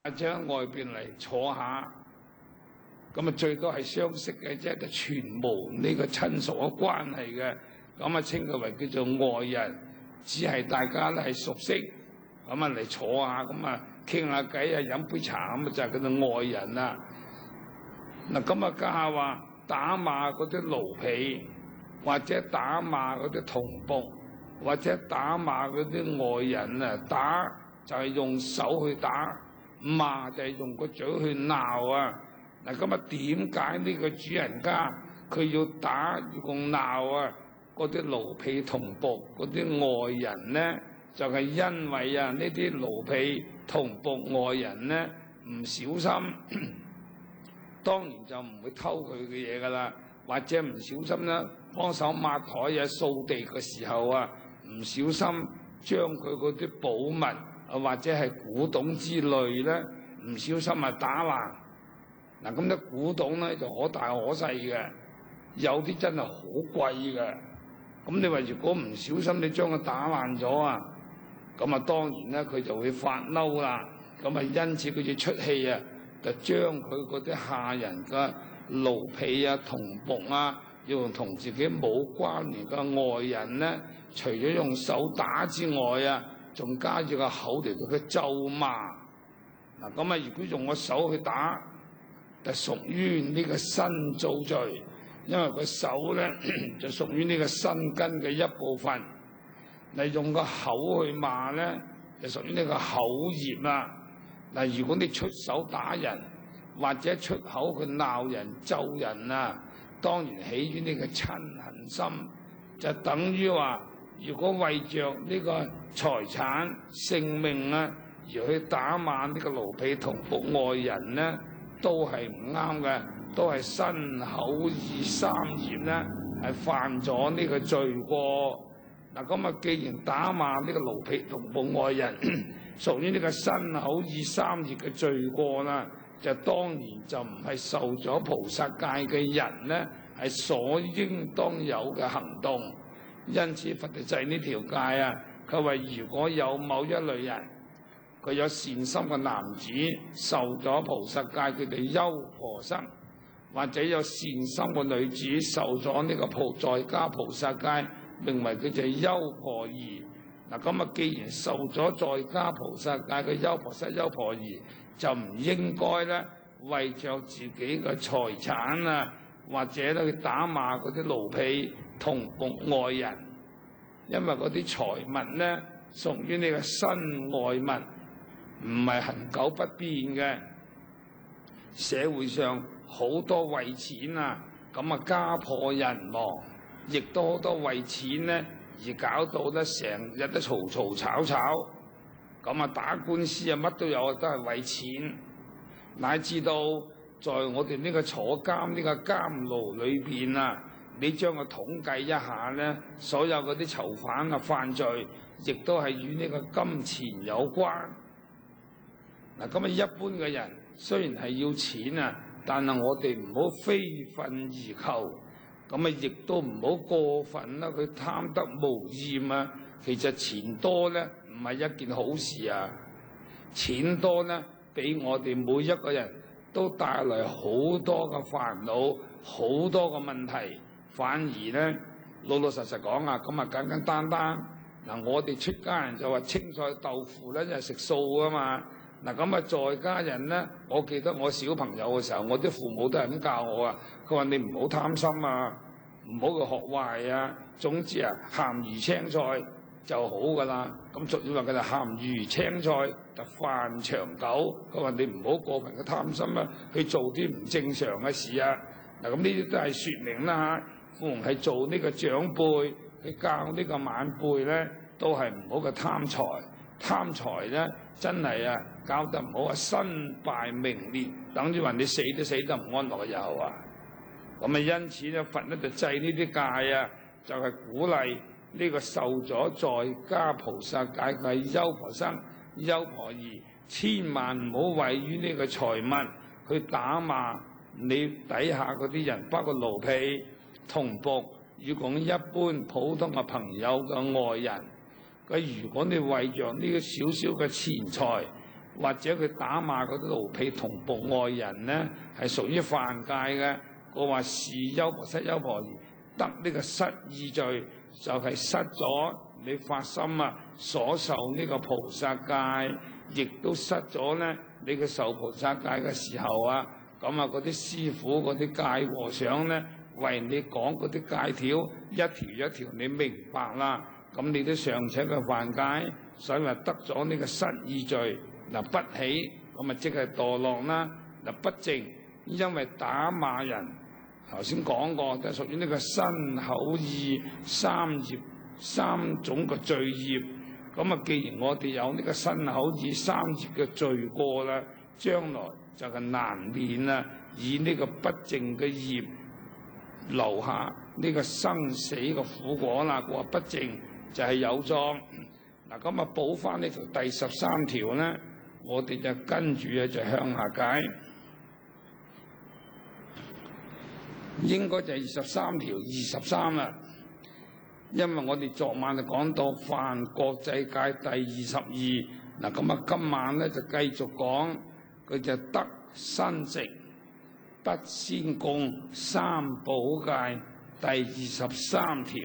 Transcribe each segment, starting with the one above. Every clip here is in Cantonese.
或者外邊嚟坐下，咁啊最多係相識嘅啫，就全無呢個親屬嘅關係嘅，咁啊稱佢為叫做外人，只係大家咧係熟悉，咁啊嚟坐下，咁啊傾下偈啊，飲杯茶咁啊就係叫做外人啦。嗱咁啊家下話打罵嗰啲奴婢，或者打罵嗰啲童僕，或者打罵嗰啲外人啊，打就係用手去打。罵就係用個嘴去鬧啊！嗱咁啊，點解呢個主人家佢要打要咁鬧啊？嗰啲奴婢童僕嗰啲外人呢，就係因為啊呢啲奴婢童僕外人呢唔小心，當然就唔會偷佢嘅嘢噶啦，或者唔小心呢幫手抹台啊掃地嘅時候啊，唔小心將佢嗰啲寶物。或者係古董之類咧，唔小心啊打爛。嗱咁啲古董咧就可大可細嘅，有啲真係好貴嘅。咁你話如果唔小心你將佢打爛咗啊，咁啊當然咧佢就會發嬲啦。咁啊因此佢就出氣啊，就將佢嗰啲下人嘅奴婢啊、童僕啊，要用同自己冇關聯嘅外人咧，除咗用手打之外啊，仲加住個口嚟到佢咒罵。嗱咁啊，如果用個手去打，就屬於呢個身造罪，因為個手咧就屬於呢個身根嘅一部分。你用個口去罵咧，就屬於呢個口業啦。嗱，如果你出手打人，或者出口去鬧人、咒人啊，當然起於呢個嗔恨心，就等於話。如果為着呢個財產性命啊，而去打罵呢個奴婢童僕外人呢，都係唔啱嘅，都係身口意三業呢，係犯咗呢個罪過。嗱咁啊，既然打罵呢個奴婢童僕外人屬於呢個身口意三業嘅罪過啦，就當然就唔係受咗菩薩戒嘅人呢，係所應當有嘅行動。因此佛就制呢條戒啊，佢話如果有某一類人，佢有善心嘅男子受咗菩薩戒，佢哋優婆塞，或者有善心嘅女子受咗呢個在家菩薩戒，名為佢就係優婆夷。嗱咁啊，既然受咗在家菩薩戒嘅優婆塞、優婆夷，就唔應該咧為着自己嘅財產啊，或者咧去打罵嗰啲奴婢童僕外人，因為嗰啲財物咧屬於呢個身外物，唔係恆久不變嘅。社會上好多為錢啊，咁啊家破人亡，亦都好多為錢咧而搞到咧成日都嘈嘈吵吵，咁啊打官司啊乜都有，都係為錢。乃至到在我哋呢個坐監呢個監牢裏邊啊，你將佢統計一下咧，所有嗰啲囚犯啊犯罪，亦都係與呢個金錢有關。嗱，咁啊一般嘅人雖然係要錢啊，但係我哋唔好非分而求，咁啊亦都唔好過分啦，佢貪得無厭啊。其實錢多咧唔係一件好事啊，錢多咧俾我哋每一個人都帶來好多嘅煩惱，好多嘅問題。反而咧老老實實講啊，咁啊簡簡單單嗱，我哋出家人就話青菜豆腐咧就係食素啊嘛。嗱咁啊在家人咧，我記得我小朋友嘅時候，我啲父母都係咁教我啊。佢話你唔好貪心啊，唔好去學壞啊。總之啊，鹹魚青菜就好噶啦。咁俗語話佢就鹹魚青菜就飯長久。佢話你唔好過分嘅貪心啊，去做啲唔正常嘅事啊。嗱咁呢啲都係説明啦嚇。父母係做呢個長輩，去教呢個晚輩咧，都係唔好嘅貪財。貪財咧真係啊，搞得唔好啊，身敗名裂，等於話你死都死得唔安樂嘅以後啊。咁啊，因此咧，佛咧就制呢啲戒啊，就係鼓勵呢個受咗在家菩薩戒嘅優婆塞、優婆夷，千萬唔好為於呢個財物去打罵你底下嗰啲人，包括奴婢、童僕，如果一般普通嘅朋友嘅外人。如果你為着呢個少少嘅錢財或者佢打罵嗰啲奴婢同僕外人咧，係屬於犯戒嘅。我話是優婆塞優婆夷得呢個失意罪，就係失咗你發心啊所受呢個菩薩戒，亦都失咗咧你嘅受菩薩戒嘅時候啊，咁啊嗰啲師傅嗰啲戒和尚咧為你講嗰啲戒條一條一條你明白啦，咁你都尚且嘅犯戒，所以話得咗呢個失意罪。嗱，不起咁啊即係墮落啦。嗱，不淨因為打罵人，頭先講過就屬於呢個身口意三種嘅罪業。咁啊，既然我哋有呢個身口意三業嘅罪過啦，將來就係難免啊，以呢個不淨嘅業留下呢個生死嘅苦果啦。話不淨就係有狀。嗱，咁啊補翻呢條第13條咧，我哋就跟住啊就向下解，應該就係23條23啦。因為我哋昨晚就講到犯國際戒第22，嗱咁啊今晚咧就繼續講，佢就得身食不先供三寶戒第23條。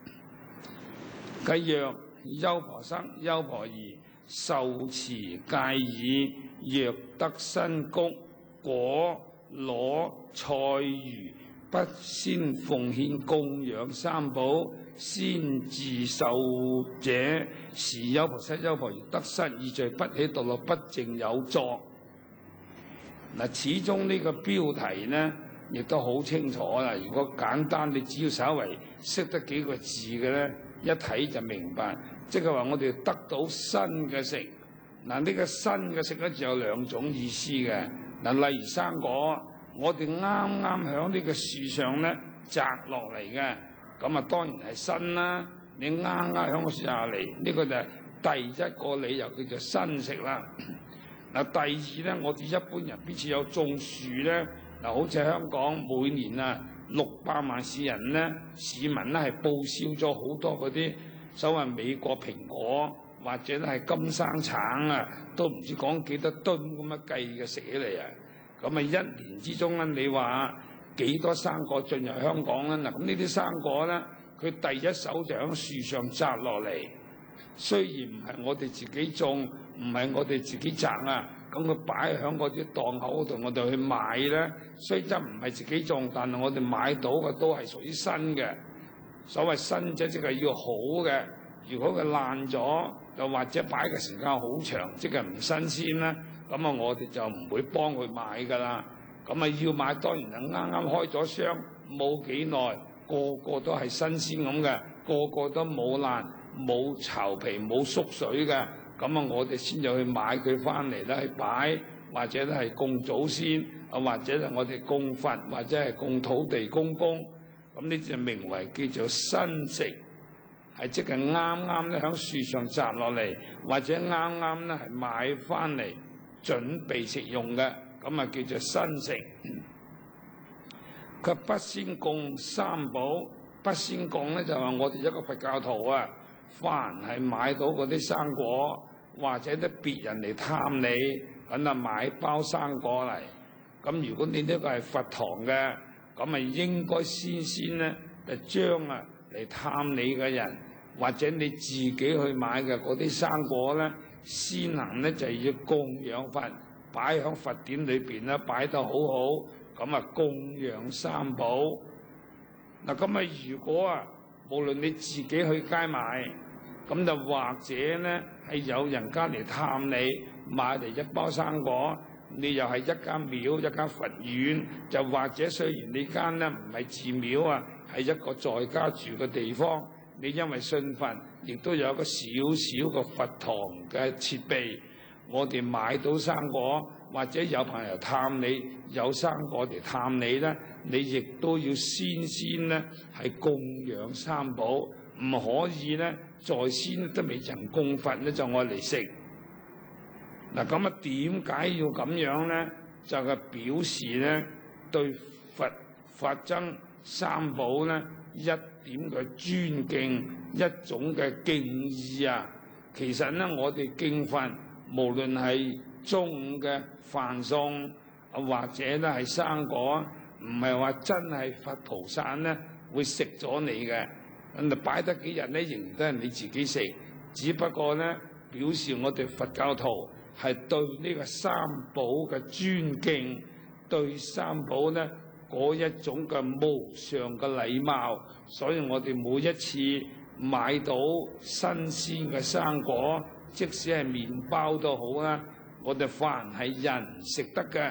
繼若優婆塞優婆夷受持戒已，若得身穀果螺菜魚，不先奉獻供養三寶，先自受者，是優婆塞優婆夷得失意罪，不起墮落，不淨有作。嗱，始終呢個標題呢，亦都好清楚啦。如果簡單，你只要稍為識得幾個字嘅咧，一睇就明白。即係話我哋得到新嘅食。嗱，呢個新嘅食咧就有兩種意思嘅。嗱，例如生果，我哋啱啱喺呢個樹上咧摘落嚟嘅，咁啊當然係新啦。你啱啱喺個樹下嚟，呢個就係第一個理由叫做新食啦。嗱，第二咧，我哋一般人邊處有種樹咧？嗱，好似香港每年啊600萬市民咧係報銷咗好多嗰啲所謂美國蘋果或者咧係金生橙啊，都唔知講幾多噸咁樣計嘅寫嚟啊！咁啊一年之中咧，你話幾多生果進入香港咧？嗱，咁呢啲生果咧，佢第一手就喺樹上摘落嚟。雖然唔係我哋自己種，唔係我哋自己摘啊，咁佢擺喺嗰啲檔口度，我哋去買咧。雖則唔係自己種，但係我哋買到嘅都係屬於新嘅。所謂新即係要好嘅。如果佢爛咗，又或者擺嘅時間好長，即係唔新鮮啦，咁啊我哋就唔會幫佢買㗎啦。咁啊要買當然係啱啱開咗箱冇幾耐，個個都係新鮮咁嘅，個個都冇爛。冇巢皮冇縮水嘅，咁啊我哋先就去買佢翻嚟咧，去擺或者咧係供祖先，啊或者係我哋供佛，或者係供土地公公，咁呢就名為叫做新食，係即係啱啱咧喺樹上摘落嚟，或者啱啱咧係買翻嚟準備食用嘅，咁啊叫做新食。佢不先供三寶，不先供咧就話我哋一個佛教徒啊。凡係買到嗰啲生果，或者啲別人嚟探你，咁啊買包生果嚟。咁如果你呢個係佛堂嘅，咁啊應該先咧就將啊嚟探你嘅人，或者你自己去買嘅嗰啲生果咧，先行咧就要供養佛，擺喺佛典裏邊咧擺得好好，咁啊供養三寶。嗱咁啊如果啊無論你自己去街買，咁就或者咧係有人家嚟探你，買嚟一包生果，你又係一間廟一間佛院，就或者雖然你間咧唔係寺廟啊，係一個在家住嘅地方，你因為信佛，亦都有一個小小嘅佛堂嘅設備，我哋買到生果，或者有朋友探你有生果嚟探你咧，你亦都要先咧係供養三寶，唔可以咧在先都未曾供佛咧就愛嚟食。嗱咁啊點解要咁樣咧？就係表示咧對佛法僧三寶咧一點嘅尊敬，一種嘅敬意啊。其實咧我哋敬佛，無論係中午嘅飯餸，或者咧係生果，唔係話真係佛菩薩咧會食咗你嘅。咁就擺得幾日咧，仍然都係你自己食。只不過咧，表示我哋佛教徒係對呢個三寶嘅尊敬，對三寶咧嗰一種嘅無上嘅禮貌。所以我哋每一次買到新鮮嘅生果，即使係麵包都好啦，我哋凡係人食得嘅，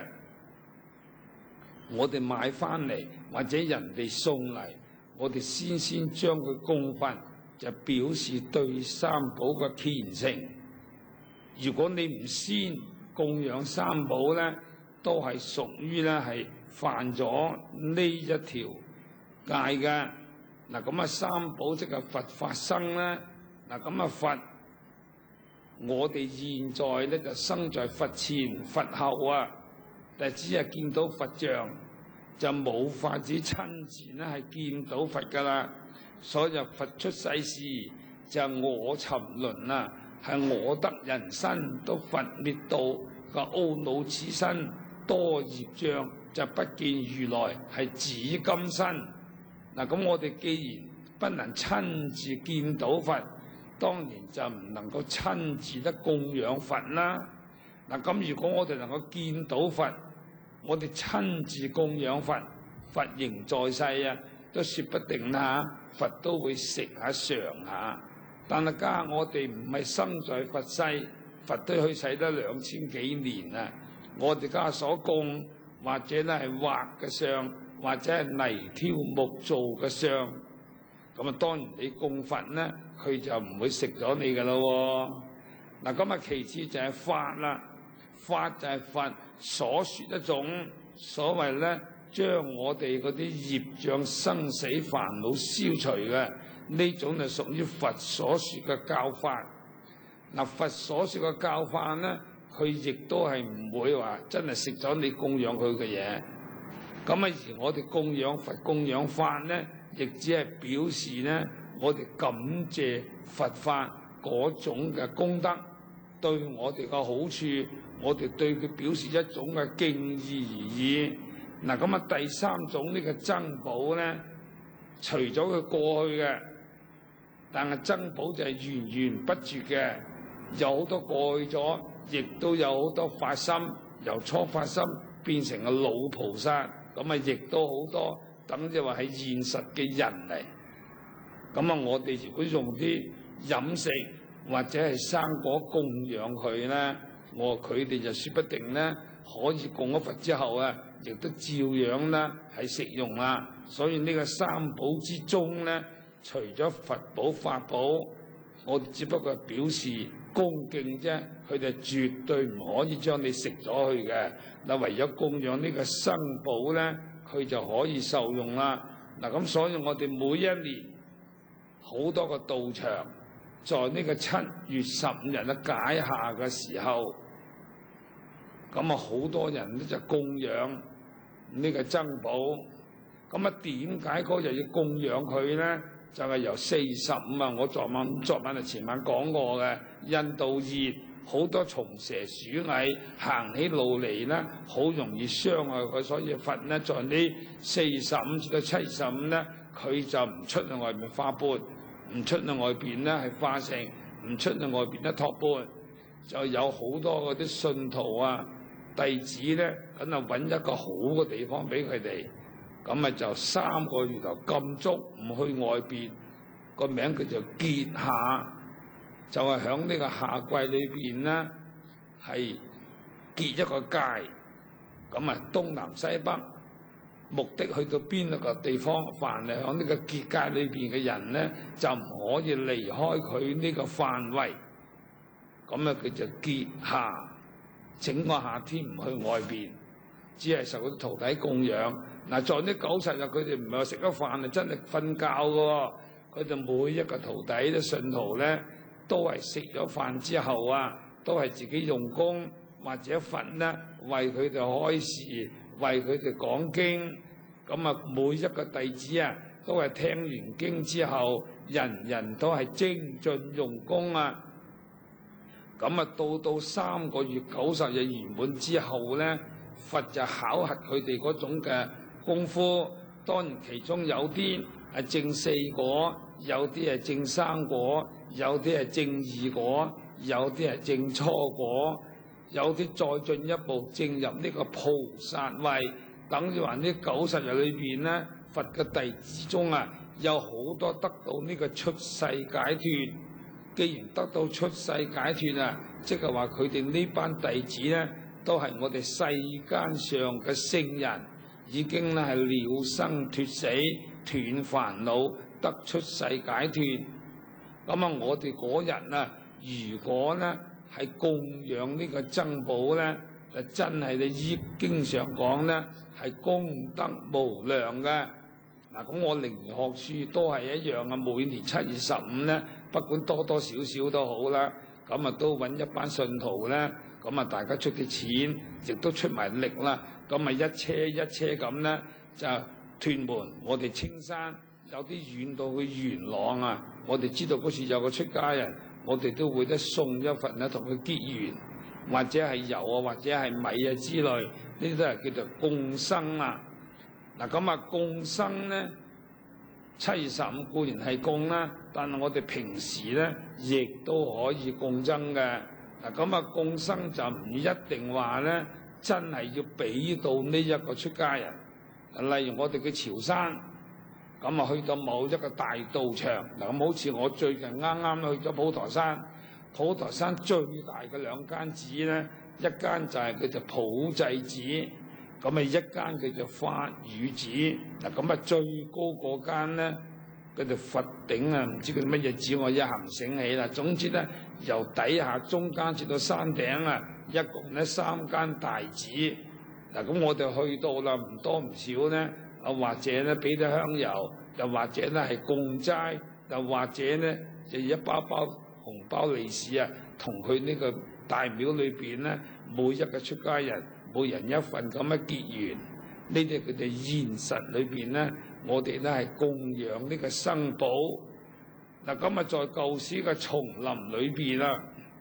我哋買翻嚟或者人哋送嚟，我哋先將佢供佛，就表示對三寶嘅虔誠。如果你唔先供養三寶咧，都係屬於咧係犯咗呢一條戒嘅。嗱咁啊，三寶即係佛法僧啦。嗱咁啊，佛我哋現在咧就生在佛前佛後啊，但係只係見到佛像，就冇法子親自咧係見到佛噶啦。所以佛出世時就我沉淪啊，係我得人身，都佛滅度個懊惱此身多業障，就不見如來係指今生。嗱咁我哋既然不能親自見到佛，當然就唔能夠親自得供養佛啦。嗱咁如果我哋能夠見到佛，我哋親自供養佛，佛仍在世啊，都說不定啦。佛都會食下嘗下，但係家我哋唔係生在佛世，佛都去世得2000幾年啦。我哋家所供或者咧係畫嘅像，或者係泥挑木做嘅像，咁啊當然你供佛咧，佢就唔會食咗你噶咯。嗱咁啊，其次就係法啦，法就係佛所說一種所謂咧，將我哋嗰啲業障生死煩惱消除嘅呢種就屬於佛所說嘅教法。嗱，佛所說嘅教法咧，佢亦都係唔會話真係食咗你供養佢嘅嘢。咁啊，而我哋供養佛供養法咧，亦只係表示咧，我哋感謝佛法嗰種嘅功德對我哋嘅好處，我哋對佢表示一種嘅敬意而已。嗱咁啊，第三種呢個僧寶咧，除咗佢過去嘅，但係僧寶就係源源不絕嘅，有好多過去咗，亦都有好多發心，由初發心變成個老菩薩，咁啊亦都好多，等即係話係現實嘅人嚟。咁啊，我哋如果用啲飲食或者係生果供養佢咧，佢哋就說不定咧，可以供咗佛之後啊，亦都照樣啦係食用啦。所以呢個三寶之中咧，除咗佛寶法寶，我哋只不過係表示恭敬啫，佢哋絕對唔可以將你食咗去嘅。嗱，唯有供養呢個僧寶咧，佢就可以受用啦。嗱咁，所以我哋每一年好多個道場，在呢個7月15日嘅解夏嘅時候，咁啊好多人咧就供養呢個僧寶。咁啊點解嗰日要供養佢咧？就係由45啊，我昨晚前晚講過嘅，印度熱，好多蟲蛇鼠蟻行起路嚟咧，好容易傷害佢，所以佛咧在呢45至到75咧，佢就唔出去外面化缽，唔出去外邊咧係化成，唔出去外邊咧托缽，就有好多嗰啲信徒啊弟子咧，咁啊揾一個好嘅地方俾佢哋。咁啊就3個月頭禁足唔去外邊，個名叫做結夏，就係響呢個夏季裏邊咧係結一個界。咁啊東南西北目的去到邊一個地方，凡係響呢個結界裏邊嘅人咧，就唔可以離開佢呢個範圍。咁啊佢就結夏，整個夏天唔去外邊，只係受啲徒弟供養。嗱，在呢90日，佢哋唔係話食咗飯啊，真係瞓覺嘅喎。佢哋每一個徒弟啲信徒咧，都係食咗飯之後啊，都係自己用功或者佛咧為佢哋開示，為佢哋講經。咁啊，每一個弟子啊，都係聽完經之後，人人都係精進用功啊。 咁啊到3個月90日圓滿之後咧，佛就考核佢哋嗰種嘅功夫。當然其中有啲係證4果，有啲係證3果，有啲係證2果，有啲係證初果，有啲再進一步證入呢個菩薩位。等於話呢90日裏邊咧，佛嘅弟子中啊，有好多得到呢個出世解脫。既然得到出世解脫啊，即係話佢哋呢班弟子咧，都係我哋世間上嘅聖人，已經咧係了生脫死、斷煩惱、得出世解脫。咁啊，我哋嗰日啊，如果咧係供養呢個珍寶咧，就真係你依經上講咧係功德無量嘅。嗱，咁我靈學書都係一樣啊，每年7月15咧，不管多多少少都好啦，咁啊都揾一班信徒咧，咁啊大家出啲錢，亦都出埋力啦，咁啊一車一車咁咧就屯門，我哋青山有啲遠到去元朗啊，我哋知道嗰時有個出家人，我哋都會得送一份咧同佢結緣，或者係油啊，或者係米啊之類，呢啲都係叫做供生啊。嗱，咁啊供生咧，7月15固然係供啦，但係我哋平時咧亦都可以供僧嘅。嗱，咁啊供生就唔一定話咧真係要俾到呢一個出家人。例如我哋嘅潮汕，咁啊去到某一個大道場，嗱，咁好似我最近啱啱去咗普陀山，普陀山最大嘅2間寺咧，一間就係叫做普濟寺。咁啊一間叫做法語寺，嗱，咁啊最高嗰間咧叫做佛頂啊，唔知佢乜嘢寺，我一下唔醒起啦。總之咧，由底下中間至到山頂啊，一共咧3間大寺。嗱，咁我哋去到啦，唔多唔少咧，啊或者咧俾啲香油，又或者咧係供齋，又或者咧就一包包紅包利是啊，同佢呢個大廟裏邊咧每一個出家人，每人一份咁嘅結緣，呢啲佢哋現實裏邊咧，我哋咧係供養呢個生寶。嗱，咁啊在舊時嘅叢林裏邊啦，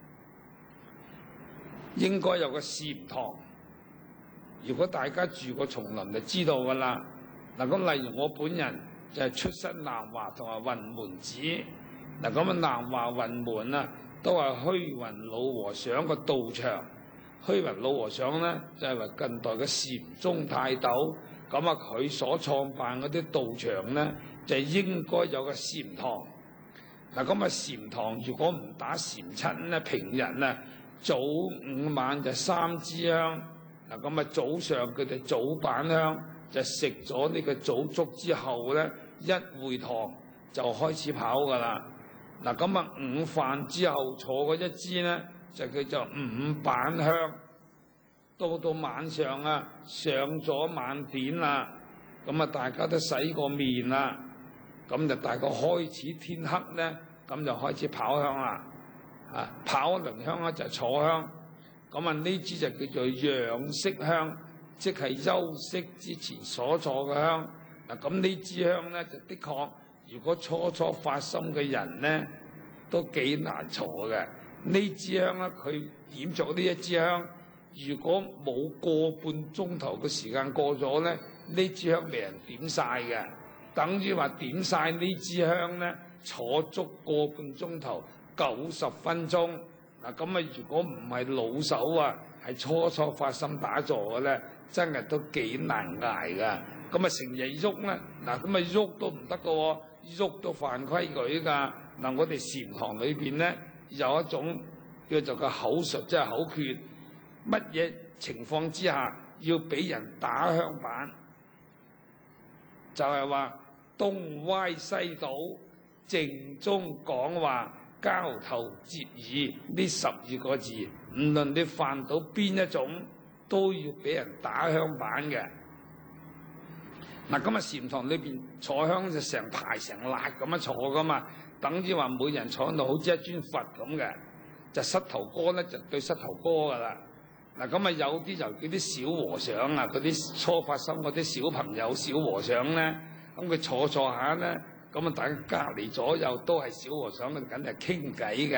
應該有個禪堂。如果大家住過叢林就知道㗎啦。嗱，咁例如我本人就係出身南華同埋雲門寺。嗱，咁啊南華雲門啊，都係虛雲老和尚個道場。虛雲老和尚咧就係話近代嘅禪宗泰斗，咁啊佢所創辦嗰啲道場咧就應該有個禪堂。嗱，咁啊禪堂如果唔打禪七咧，平日啊早午晚就3支香。嗱，咁啊早上佢哋早板香就食咗呢個早粥之後咧，一會堂就開始跑㗎啦。嗱，咁啊午飯之後坐嗰一支咧，就叫做午板香。到晚上啊，上咗晚點啦，咁啊大家都洗過面啦，咁就大概開始天黑咧，咁就開始跑香啦。啊，跑一輪香咧就坐香，咁啊呢支就叫做養息香，即係休息之前所坐嘅香。嗱，咁呢支香咧就的確，如果初發心嘅人咧，都幾難坐嘅。呢支香咧，佢點咗呢一支香，如果冇個半鐘頭嘅時間過咗咧，呢支香未人點晒嘅，等於話點晒呢支香咧，坐足個半鐘頭90分鐘。嗱，咁啊，如果唔係老手啊，係初發心打坐嘅咧，真係都幾難捱噶。咁啊，成日喐咧，嗱，咁啊喐都唔得嘅喎，喐都犯規矩㗎。嗱，我哋禪堂裏邊咧有一種叫做個口述，即係口訣，乜嘢情況之下要俾人打香板，就係話東歪西倒，靜中講話，交頭接耳呢12個字，唔論你犯到邊一種，都要俾人打香板嘅。嗱，咁啊禪堂裏邊坐香就成排成列咁樣坐噶嘛，等於話每人坐喺度好似一尊佛咁嘅，就膝頭哥咧就對膝頭哥噶啦。嗱，咁啊有啲就叫啲小和尚啊，嗰啲初發心嗰啲小朋友小和尚咧，咁佢坐下咧，咁啊大家隔離左右都係小和尚，咁梗係傾偈嘅。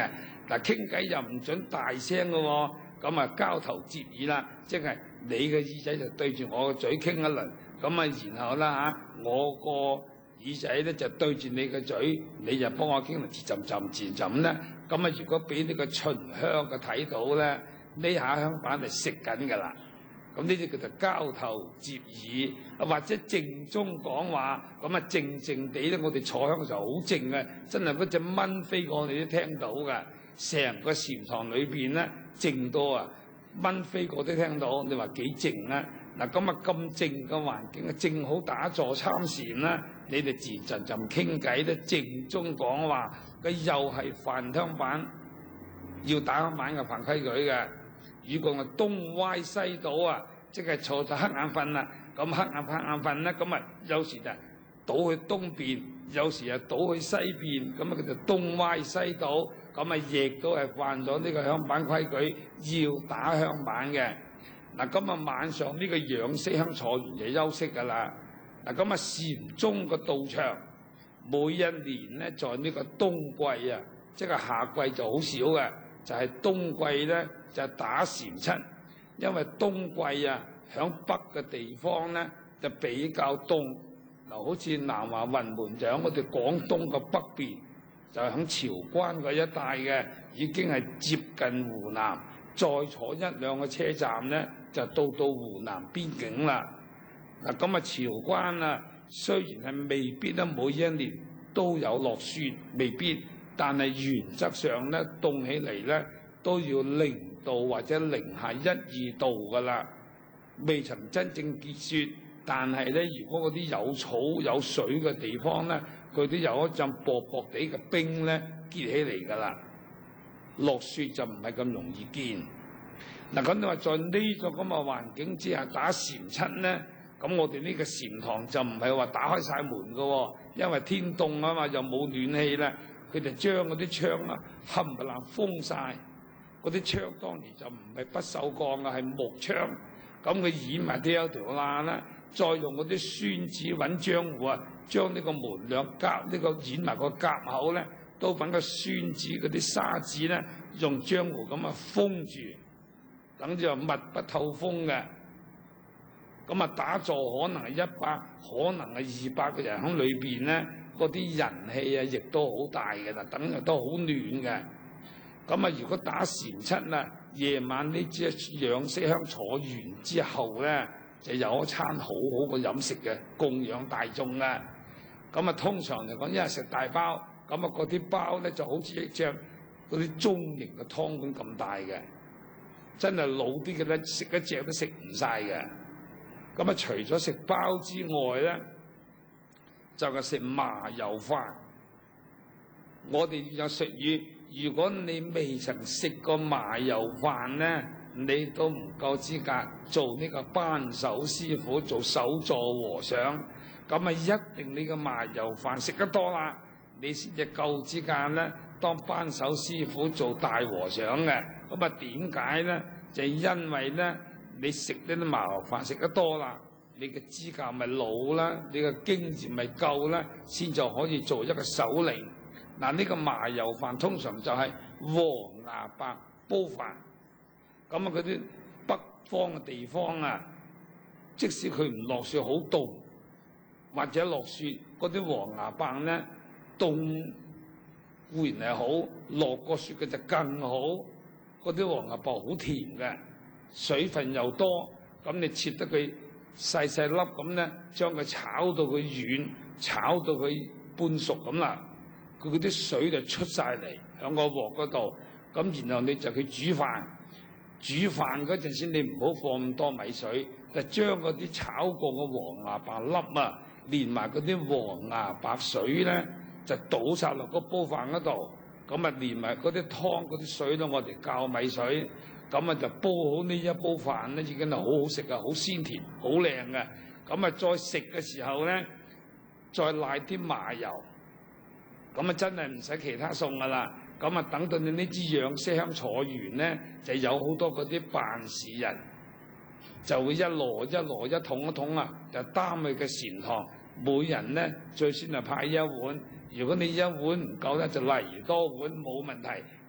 嗱，傾偈又唔準大聲嘅喎，咁啊交頭接耳啦，即係你嘅耳仔就對住我個嘴傾一輪，咁啊然後啦嚇，我個耳仔咧就對住你嘅嘴，你就幫我傾嚟自浸咧，咁啊如果俾呢個秦香嘅睇到咧，呢下香板就食緊㗎啦。咁呢啲叫做交頭接耳，或者靜中講話，咁啊靜靜地咧，我哋坐香嘅時候好靜嘅，真係嗰隻蚊飛過你都聽到嘅。成個禪堂裏邊咧靜到啊，蚊飛過都聽到，你話幾靜啊？嗱，咁啊咁靜嘅環境啊，正好打坐參禪啦，你哋自陣陣傾偈咧，靜中講話，佢又係飯香板，要打香板嘅犯規矩嘅。如果係東歪西倒啊，即係坐就瞌眼瞓啦。咁瞌眼瞓咧，咁啊有時就倒去東邊，有時啊倒去西邊，咁啊佢就東歪西倒，咁啊亦都係犯咗呢個香板規矩，要打香板嘅。嗱，咁啊晚上呢個養色香坐完就休息㗎啦。嗱，咁啊禪宗嘅道場每一年咧，在呢個冬季啊，即係夏季就好少嘅。就係冬季咧，就打禪七，因為冬季啊，響北嘅地方咧就比較凍。嗱，好似南華雲門就喺我哋廣東嘅北邊，就係響韶關嗰一帶嘅，已經係接近湖南，再坐一兩個車站咧，就到湖南邊境啦。嗱，咁啊韶關啊，雖然係未必咧每一年都有落雪，未必。但係原則上咧，凍起嚟咧都要0度或者零下1、2度㗎啦，未曾真正結雪。但係咧，如果嗰啲有草有水嘅地方咧，佢都有一陣薄薄地嘅冰咧結起嚟㗎啦。落雪就唔係咁容易見。嗱，咁你話在呢種咁嘅環境之下打禪七咧，咁我哋呢個禪堂就唔係話打開晒門㗎喎，因為天凍啊嘛，又冇暖氣啦。佢哋將嗰啲窗啊冚唪唥封晒，嗰啲窗當然就唔係不鏽鋼嘅，係木窗。咁佢掩埋都有條罅啦，再用嗰啲宣紙揾漿糊啊，將呢個門兩夾呢個掩埋個夾口咧，都揾個宣紙嗰啲砂紙咧，用漿糊咁啊封住，等住密不透風嘅。咁啊打坐可能係100，可能係200個人喺裏邊咧。嗰啲人氣啊，亦都好大嘅啦，等日都好暖嘅。咁啊，如果打禪七啦，夜晚呢支養色香坐完之後咧，就有一餐好好嘅飲食嘅，供養大眾啊。咁啊，通常嚟講，一日食大包，咁啊嗰啲包咧就好似一隻嗰啲中型嘅湯碗咁大嘅，真係老啲嘅咧食一隻都食唔晒嘅。咁啊，除咗食包之外咧，就係食麻油飯。我哋有俗語，如果你未曾食過麻油飯咧，你都唔夠資格做呢個班手師傅，做首座和尚。咁啊，一定你個麻油飯食得多啦，你先至夠資格咧當班手師傅做大和尚嘅。咁啊，點解咧？就因為咧，你食呢啲麻油飯食得多啦。你嘅資格咪老啦，你嘅經驗咪夠啦，先就可以做一個首領。嗱，呢個麻油飯通常就係黃芽白煲飯。咁啊，嗰啲北方嘅地方啊，即使佢唔落雪好凍，或者落雪，嗰啲黃芽白咧凍固然係好，落過雪嘅就更好。嗰啲黃芽白好甜嘅，水分又多，咁你切得佢細細粒咁咧，將佢炒到佢軟，炒到佢半熟咁啦，佢嗰啲水就出晒嚟響個鑊嗰度，咁然後你就去煮飯。煮飯嗰陣時，你唔好放咁多米水，就將嗰啲炒過嘅黃芽白粒啊，連埋嗰啲黃芽白水咧，就倒晒落個煲飯嗰度，咁啊連埋嗰啲湯嗰啲水咧，我哋教米水。咁啊就煲好呢一煲飯咧，已經係好好食啊，好鮮甜，好靚嘅。咁啊再食嘅時候咧，再賴啲麻油，咁啊真係唔使其他餸噶啦。咁啊等到你呢支養色香坐完咧，就有好多嗰啲辦事人就會一籮一籮一桶一桶啊，就擔去嘅禪堂，每人咧最先係派一碗。如果你一碗唔夠咧，就嚟多碗冇問題。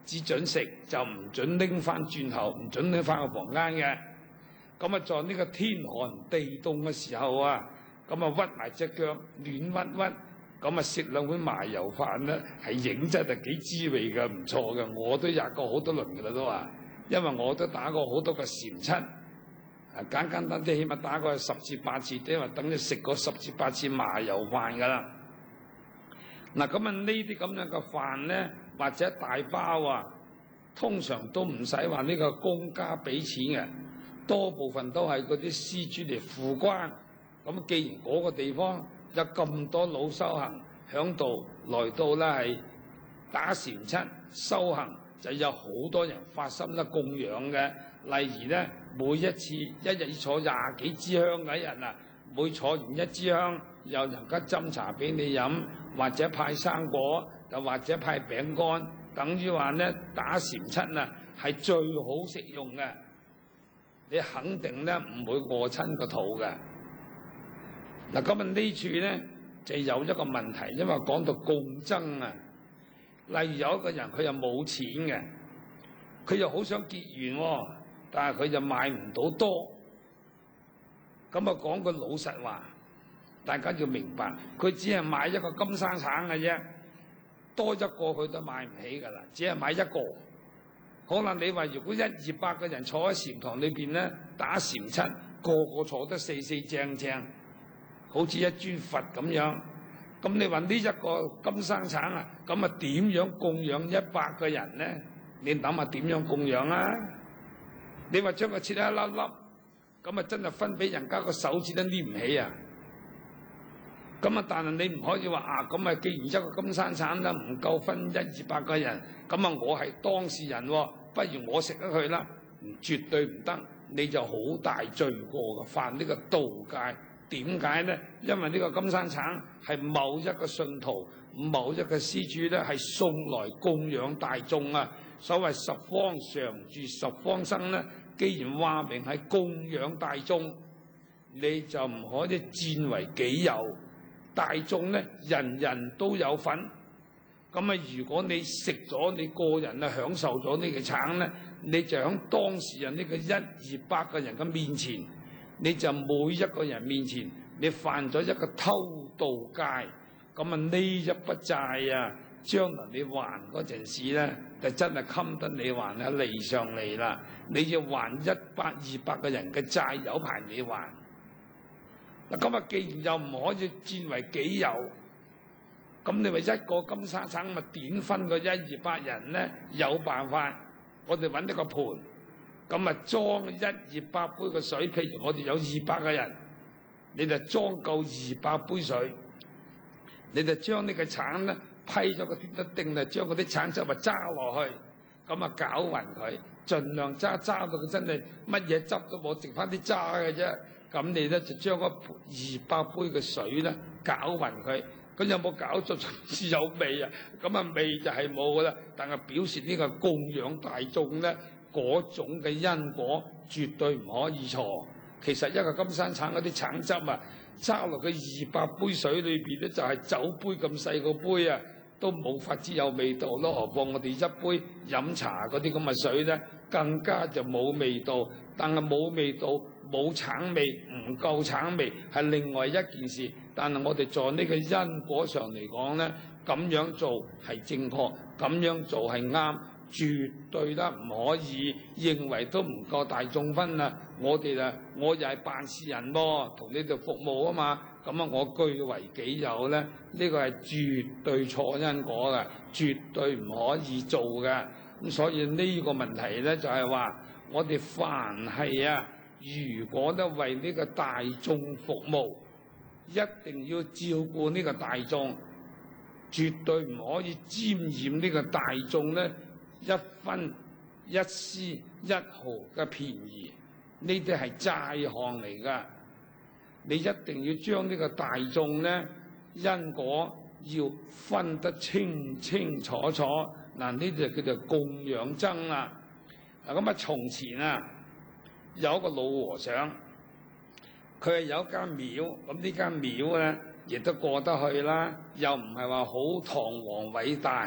只準食，就唔準拎翻轉頭，唔準拎翻個房間嘅。咁啊，在呢個天寒地凍嘅時候啊，咁啊屈埋隻腳暖屈屈，咁啊食兩碗麻油飯咧，係認真係幾滋味嘅，唔錯嘅。我都吔過好多輪嘅啦都話，因為我都打過好多個禪七，簡單啲起碼打過10次8次，即係話等於食過10次8次麻油飯噶啦。嗱，咁啊呢啲咁樣嘅飯咧，或者大包啊，通常都唔使話呢個公家俾錢嘅。多部分都係嗰啲施主嚟付關，咁既然嗰個地方有咁多老修行響度來到咧係打禪七修行，就有好多人發心咧供養嘅。例如咧，每一次一日要坐20幾支香嘅一日啊，每坐完一支香，有人家斟茶俾你飲，或者派生果，又或者派餅乾，等於話咧打禪七啊係最好食用嘅。你肯定咧唔會餓親個肚嘅。嗱，咁啊呢處咧就有一個問題，因為講到共爭啊。例如有一個人佢又冇錢嘅，佢又好想結緣喎，但係佢就買唔到多。咁啊講句老實話，大家要明白，佢只係買一個金生橙嘅啫，多一個佢都買唔起㗎啦，只係買一個。可能你話如果100-200個人坐喺禪堂裏邊咧打禪七，個個坐得四正正，好似一尊佛咁樣。咁你話呢一個金生橙啊，咁啊點樣供養100個人咧？你諗下點樣供養啊？你話將佢切一粒粒，咁啊真係分俾人家個手指都捏唔起啊！咁啊，但係你唔可以話啊，咁啊既然一個金生橙啦唔夠分100-200個人，咁啊我係當事人喎，不如我食咗佢啦，絕對唔得，你就好大罪過嘅，犯呢個盜戒。點解咧？因為呢個金生橙係某一個信徒、某一個施主咧，係送來供養大眾啊。所謂十方常住十方生咧，既然話明係供養大眾，你就唔可以佔為己有。大眾咧，人人都有份。咁啊，如果你食咗，你個人啊享受咗呢個橙咧，你就喺當事人呢個100-200個人嘅面前，你就每一個人面前，你犯咗一個偷盜戒。咁啊，呢一筆債啊，將來你還嗰陣時咧，就真係襟得你還啊，嚟上嚟啦！你要還100-200個人嘅債，有排你還。嗱，咁啊，既然又唔可以佔為己有，咁你咪一個金生橙咪點分個100-200人咧？有辦法，我哋揾一個盤，咁啊裝100-200杯嘅水。譬如我哋有200個人，你就裝夠200杯水，你就將呢個橙咧批咗個鐵一定，就將嗰啲橙汁咪揸落去，咁啊攪勻佢，盡量揸到佢真係乜嘢汁都冇，剩翻啲渣嘅啫。咁你咧就將嗰200杯嘅水咧攪勻佢，咁有冇攪咗先有味啊？咁啊味就係冇噶啦，但係表示呢個供養大眾咧嗰種嘅因果絕對唔可以錯。其實一個金生橙嗰啲橙汁啊，揸落去200杯水裏邊咧就係酒杯咁細個杯啊，都冇法子有味道咯。何況我哋一杯飲茶嗰啲咁嘅水咧，更加就冇味道。但係冇味道，冇橙味，唔夠橙味係另外一件事。但係我哋在呢個因果上嚟講咧，咁樣做係正確，咁樣做係啱，絕對啦唔可以認為都唔夠大眾分啊！我哋啊，我又係辦事人喎，同你哋服務啊嘛，咁啊我據為己有咧，呢個係絕對錯因果嘅，絕對唔可以做嘅。咁所以呢個問題咧就係話，我哋凡係啊，如果咧為呢個大眾服務，一定要照顧呢個大眾，絕對唔可以沾染呢個大眾咧一分一絲一毫嘅便宜，呢啲係債項嚟㗎。你一定要將呢個大眾咧因果要分得清清楚楚。嗱，呢啲就叫做供養僧啦。咁啊，從前啊有一個老和尚，佢係有間廟，咁呢間廟咧亦都過得去啦，又唔係話好堂皇偉大，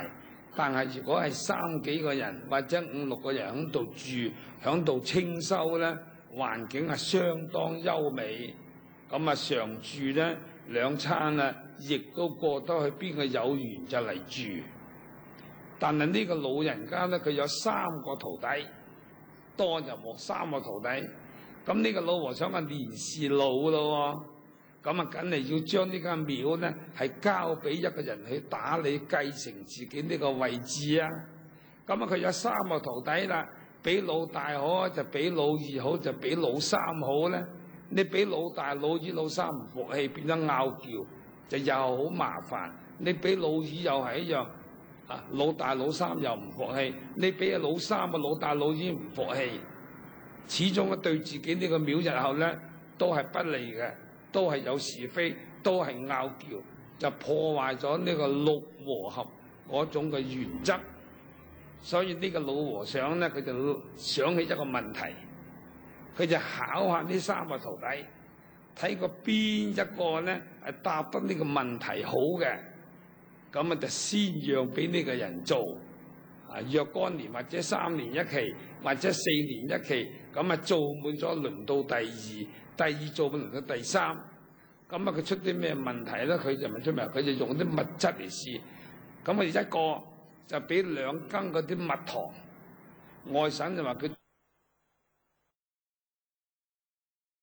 但係如果係3幾個人或者5、6個人喺度住，喺度清修咧，環境係相當優美。咁啊，常住咧2餐啊，亦都過得去邊個有緣就嚟住。但係呢個老人家咧，佢有3個徒弟，多就冇3個徒弟。咁呢個老和尚啊年事老咯，咁啊梗係要將呢間廟咧係交俾一個人去打理，繼承自己呢個位置啊。咁啊佢有3個徒弟啦，俾老大好就俾老二好就俾老三好咧。你俾老大、老二、老三唔服氣，變咗拗撬，就又好麻煩。你俾老二又係一樣，啊老大、老三又唔服氣。你俾老三啊、老大、老二唔服氣，始終對自己呢個廟日後咧都係不利嘅，都係有是非，都係拗撬，就破壞咗呢個六和合嗰種嘅原則。所以呢個老和尚咧，佢就想起一個問題。佢就考下呢3個徒弟，睇過邊一個咧係答得呢個問題好嘅，咁啊就先讓俾呢個人做。啊，若干年或者3年一期，或者4年一期，咁啊做滿咗輪到第二做滿輪到第3，咁啊佢出啲咩問題咧？佢就唔出咩，佢就用啲物質嚟試。咁啊一個就俾2羹嗰啲蜜糖，外省就話佢。